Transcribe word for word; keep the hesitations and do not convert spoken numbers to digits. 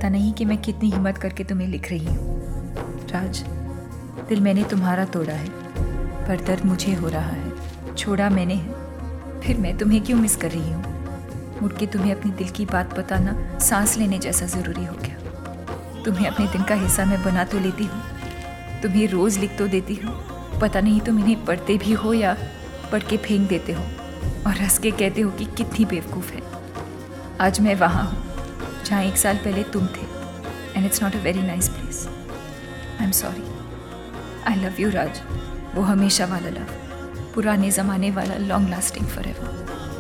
पता नहीं कि मैं कितनी हिम्मत करके तुम्हें लिख रही हूँ। राज, दिल मैंने तुम्हारा तोड़ा है, पर दर्द मुझे हो रहा है। छोड़ा मैंने है, फिर मैं तुम्हें क्यों मिस कर रही हूँ? मुड़ के तुम्हें अपने दिल की बात बताना सांस लेने जैसा ज़रूरी हो गया। तुम्हें अपने दिन का हिस्सा मैं बना तो लेती हूँ, तुम्हें रोज़ लिख तो देती हूँ, पता नहीं तुम इन्हें पढ़ते भी हो या पढ़ के फेंक देते हो और हंस के कहते हो कि कितनी बेवकूफ़ है। आज मैं वहाँ हूँ जहाँ एक साल पहले तुम थे, and it's not a very nice place. I am sorry. I love you Raj, वो हमेशा वाला लव, पुराने ज़माने वाला, लॉन्ग लास्टिंग फॉरएवर।